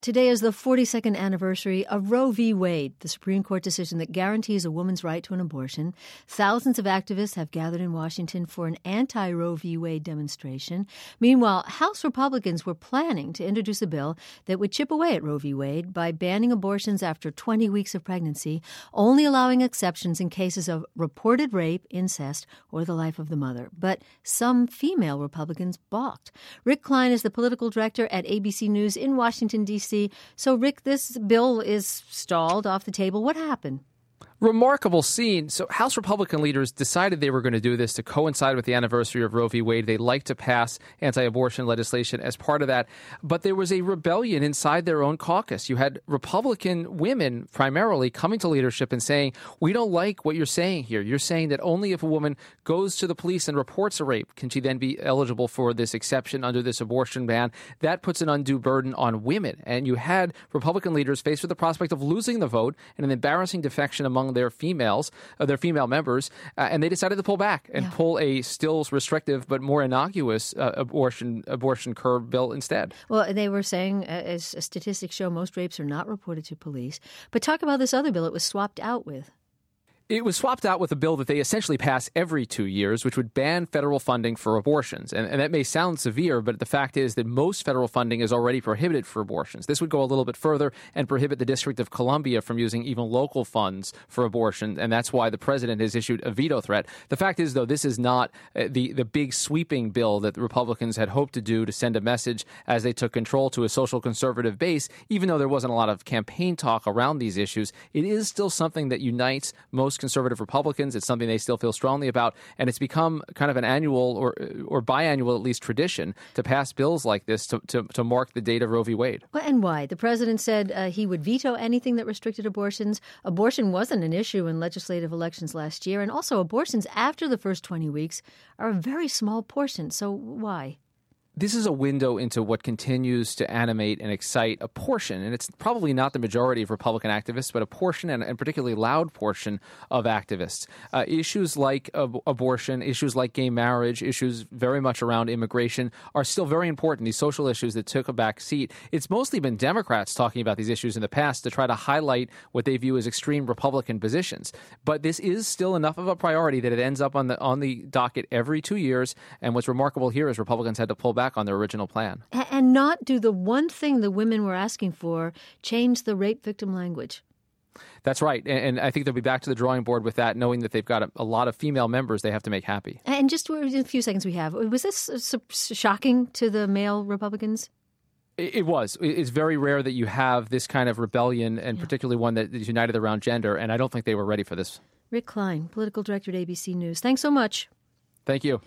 Today is the 42nd anniversary of Roe v. Wade, the Supreme Court decision that guarantees a woman's right to an abortion. Thousands of activists have gathered in Washington for an anti-Roe v. Wade demonstration. Meanwhile, House Republicans were planning to introduce a bill that would chip away at Roe v. Wade by banning abortions after 20 weeks of pregnancy, only allowing exceptions in cases of reported rape, incest, or the life of the mother. But some female Republicans balked. Rick Klein is the political director at ABC News in Washington, D.C. So, Rick, this bill is stalled, off the table. What happened? Remarkable scene. So House Republican leaders decided they were going to do this to coincide with the anniversary of Roe v. Wade. They like to pass anti-abortion legislation as part of that. But there was a rebellion inside their own caucus. You had Republican women primarily coming to leadership and saying, we don't like what you're saying here. You're saying that only if a woman goes to the police and reports a rape can she then be eligible for this exception under this abortion ban. That puts an undue burden on women. And you had Republican leaders faced with the prospect of losing the vote and an embarrassing defection among their female members, and they decided to pull back and pull a still restrictive but more innocuous abortion curb bill instead. Well, they were saying, as statistics show, most rapes are not reported to police. But talk about this other bill it was swapped out with. It was swapped out with a bill that they essentially pass every 2 years, which would ban federal funding for abortions. And that may sound severe, but the fact is that most federal funding is already prohibited for abortions. This would go a little bit further and prohibit the District of Columbia from using even local funds for abortion, and that's why the president has issued a veto threat. The fact is, though, this is not the big sweeping bill that the Republicans had hoped to do to send a message as they took control to a social conservative base. Even though there wasn't a lot of campaign talk around these issues, it is still something that unites most conservative Republicans. It's something they still feel strongly about, and it's become kind of an annual or biannual, at least, tradition to pass bills like this to mark the date of Roe v. Wade. Well, and why? The president said he would veto anything that restricted abortions. Abortion wasn't an issue in legislative elections last year, and also abortions after the first 20 weeks are a very small portion. So why? This is a window into what continues to animate and excite a portion, and it's probably not the majority of Republican activists, but a portion, and particularly loud portion of activists. Issues like abortion, issues like gay marriage, issues very much around immigration are still very important, these social issues that took a back seat. It's mostly been Democrats talking about these issues in the past to try to highlight what they view as extreme Republican positions. But this is still enough of a priority that it ends up on the docket every 2 years, and what's remarkable here is Republicans had to pull back on their original plan. And not do the one thing the women were asking for, change the rape victim language. That's right. And I think they'll be back to the drawing board with that, knowing that they've got a lot of female members they have to make happy. And just in a few seconds we have, was this shocking to the male Republicans? It was. It's very rare that you have this kind of rebellion, and particularly one that is united around gender, and I don't think they were ready for this. Rick Klein, political director at ABC News. Thanks so much. Thank you.